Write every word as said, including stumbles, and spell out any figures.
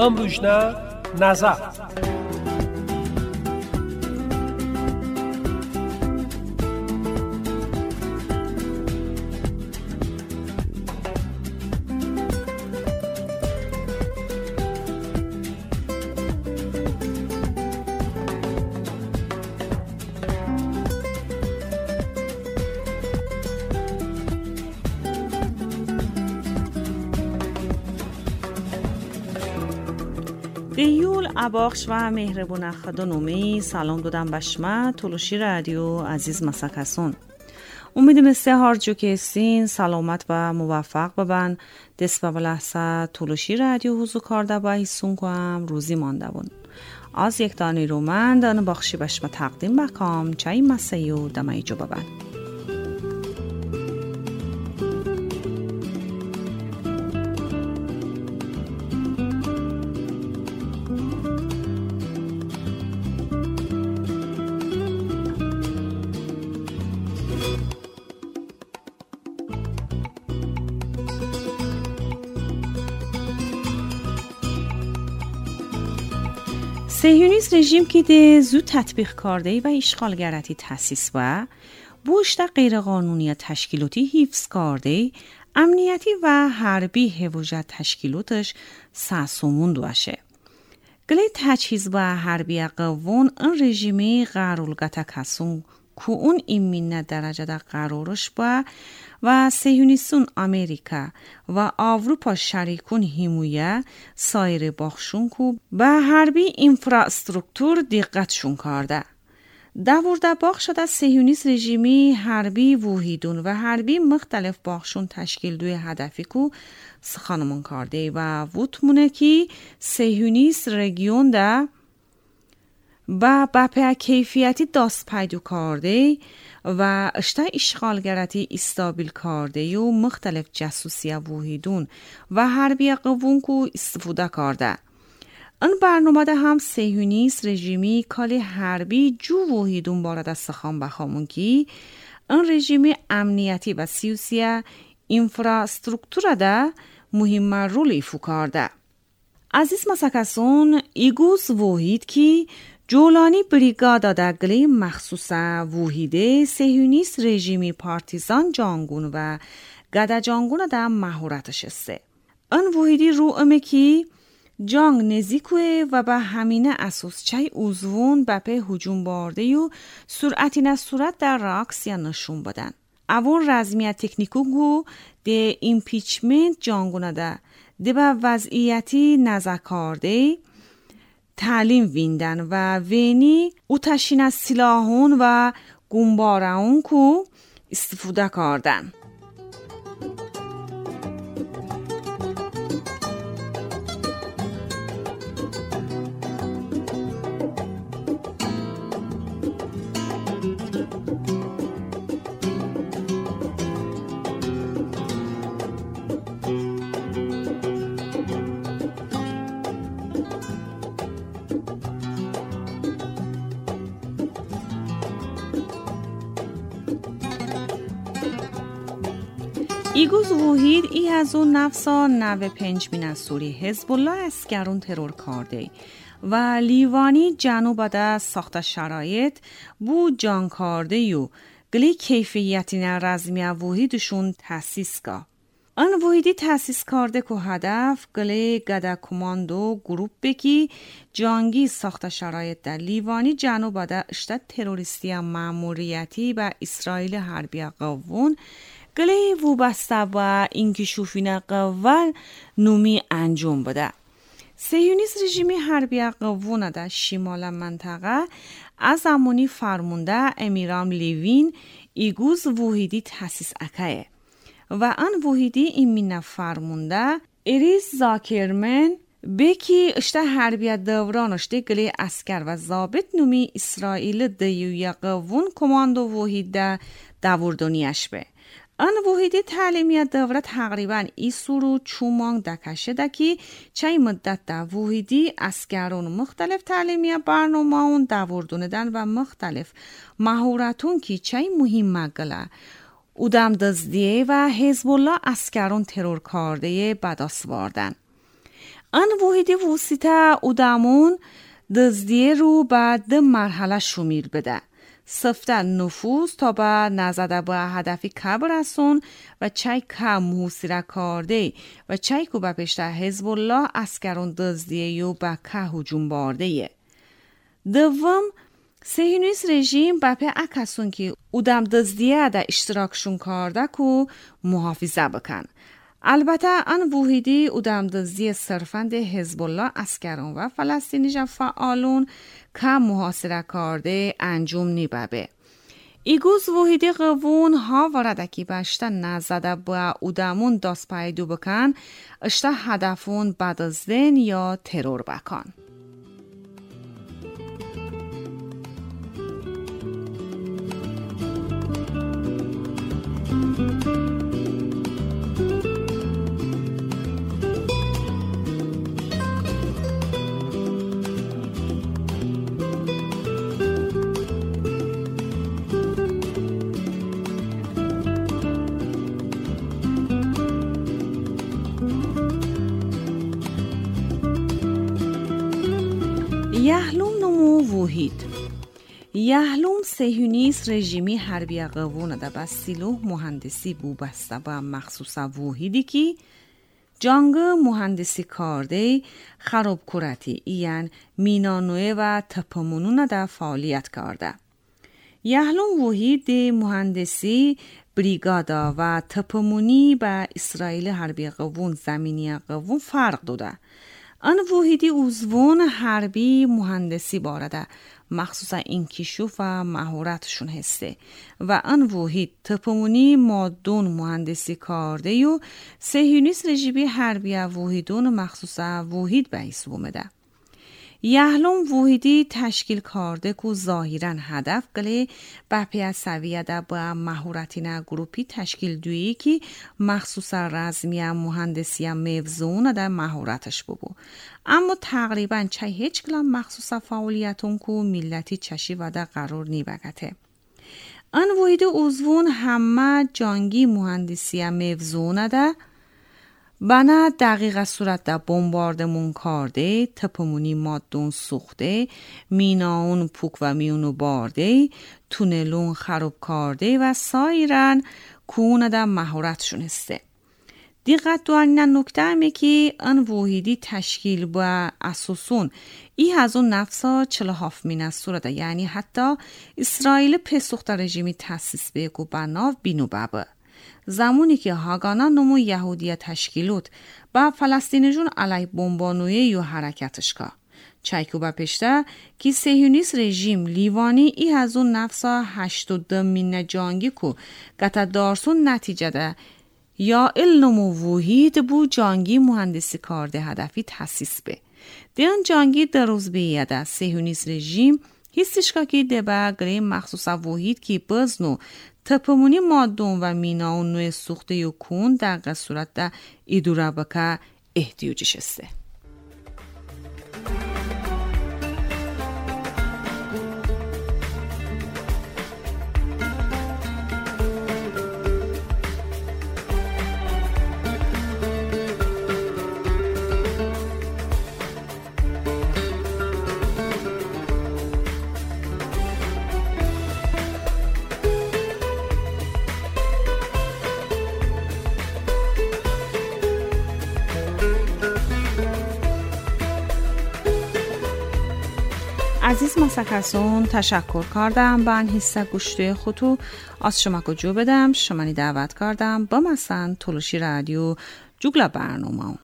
امروجنا نظر. دیول اباخش و مهربون خدانومی سلام دادم بشما تولوشی رادیو عزیز مسکسون. امیدم است هر جو که سین سلامت و موفق ببن دست و لحظه تولوشی رادیو حضور کرده با ایسون کنم روزی مانده بون. از یک دانی رو من دان بخشی بشما تقدیم بکام چای مسیو دمای جو ببن. صهیونیسم رژیم که ده زود تطبیق کرده و اشغالگرتی تأسیس و بوشت غیرقانونی تشکیلاتی حفظ کرده امنیتی و حربی هوجت تشکیلاتش ساسومون دوشه. گلی تجهیز و حربی قوون این رژیمی قرولگتا کسون که اون ایمین درجه در قرارش با و صهیونیستون امریکا و اروپا شریکون همویه سایر بخشون که به حربی انفراستراکتور دقتشون کرده. دورده بخش شده صهیونیست رژیمی حربی وحیدون و حربی مختلف بخشون تشکیل دوی هدفی که سخانمون کرده و وطمونه که صهیونیست رژیون ده با بپه کیفیتی دست پیدا کرده و اشته اشغالگرتی استابیل کرده و مختلف جاسوسی وحیدون و حربی قوون که استفاده کرده. این برنامه ده هم صهیونیست رژیمی کالی حربی جو وحیدون بارد سخان بخوامون که این رژیمی امنیتی و سیاسی انفراستراکتور ده مهم رول ایفا کرده. عزیز مسکسون ایگوز وحید که جولانی بریگادا دگلی مخصوص وحیده صهیونیست رژیمی پارتیزان جانگون و گده جانگون در مهارتش است. این وحیدی رو امه که جانگ نزیکوه و به همینه اساس چای اوزون بپه هجوم بارده و سرعتی نه صورت در راکس یا نشون بدن. اول رزمیت تکنیکو گو ده ایمپیچمنت جانگونه ده ده به وضعیتی نزکارده تعلیم ویندن و وینی او تشین از سلاحون و گنبارهون کو استفاده کردن. ایگوز وحید ای از اون نفسا نوه پنج بین سوری حزب الله اسکرون ترور کرده و لیوانی جنوب ده ساخت شرایط بو جان کرده یو گلی کیفیتی نرزمی وحیدشون تأسیس که. آن وحیدی تأسیس کرده که هدف گلی گده کماندو گروپ بکی جانگی ساخت شرایط در لیوانی جنوب ده اشتد تروریستی ماموریتی و اسرائیل حربی قوون گلی وابسته و انکشافین قوال نومی انجام بده. صهیونیست رژیمی حربی قوون در شمال منطقه از زمانی فرمانده امیرام لیوین ایگوز وحیدی تأسیس اکه و آن وحیدی ایمین فرمانده ایریز زاکرمن بکی اشته حربی دوران اشته گلی اسکر و ضابط نومی اسرائیل دیوی قوون کماندو وحید ده دوردونیش به. آن وحیدی تعلیمی دوره تقریباً ای سورو چومانگ دکشه دکی چای مدت دا وحیدی اسکرون مختلف تعلیمی برنامه اون دوردوندن و مختلف مهارتون کی چای مهم مگله اودم دزدیه و حزب الله اسکرون ترور کرده بداس واردن. آن وحیدی وسیطه ادامون دزدیه رو بعد ده مرحله شمیل بده. سفته نفوذ تا به نزده به هدفی که برسون و چای که محوصیره کرده و چای که به پشت حزب الله اسکرون دزدیه و به که هجوم بارده. دوم صهیونیست رژیم به پی اکسون که اودم دزدیه ده اشتراکشون کرده که محافظه بکن. البته آن وحیدی اودم دزدی صرفند حزب الله اسکران و فلسطینی فعالون که محاصره کرده انجام نیبه. ایگوز وحیدی قوون ها وردکی باشته نزده با اودمون دست پیدو بکن اشته هدفون بدزدن یا ترور بکن. یحلوم نمو وحید یحلوم صهیونیست رژیمی حربی قوون ده با سیلو مهندسی بو بسته با مخصوصا وحیدی که جانگ مهندسی کرده خراب کرتی این مینانوه و تپمونون ده فعالیت کرده. یحلوم وحید مهندسی بریگادا و تپمونی با اسرائیل حربی قوون زمینی قوون فرق داده. آن وحیدی عضوون حربی مهندسی بارده مخصوصا این کشوف و مهارتشون هسته و آن وحید تپمونی مادون مهندسی کرده و صهیونیست رژیمی حربی وحیدون مخصوصا وحید به حساب اومده. یحلوم وحیدی تشکیل کرده که ظاهرا هدف گله به پی سویه ده با مهارتین گروپی تشکیل دویی که مخصوصا رزمی مهندسی موزون ده مهارتش ببو. اما تقریبا چه هیچ کلام مخصوصا فعالیتون که ملتی چشی و ده قرار نی بگته. آن وحیدی عضوون همه جانگی مهندسی موزون ده بنا دقیق صورت ده بمباردمون کرده، تپمونی مادون سوخته، میناون پوک و میونو بارده، تونلون خراب کرده و سایرن کونه ده مهارتشون هسته. دقت دوانین نکته همه که آن وحیدی تشکیل با اساسون ای از اون نفسا چلا هاف مین از صورت یعنی حتی اسرائیل پسوخت رژیمی تاسیس به کو بناو بینو بابه. زمانی که هاگانا نمو یهودیه تشکیلوت با فلسطینیجون علی بمبانوی یا حرکتش که چایکو با پشته که صهیونیست رژیم لیوانی ای از اون نفسا هشت و دم مین جانگی که گتا دارسون نتیجه ده یا النمو وحید بو جانگی مهندسی کرده هدفی تاسیس به. دیان جانگی در روز بیه ده صهیونیست رژیم هیستشکا که ده با گریم مخصوصا وحید که بزنو تپمونی مادون و میناون نوی سوخته یو کون در صورت ده ایدورا بکا احتیاجش استه. عزیز مسکرسون تشکر کردم بان حصه گوشته خودو از شما کجو بدم شمانی دعوت کردم با مثلا تولوشی رادیو جوگلا برنامه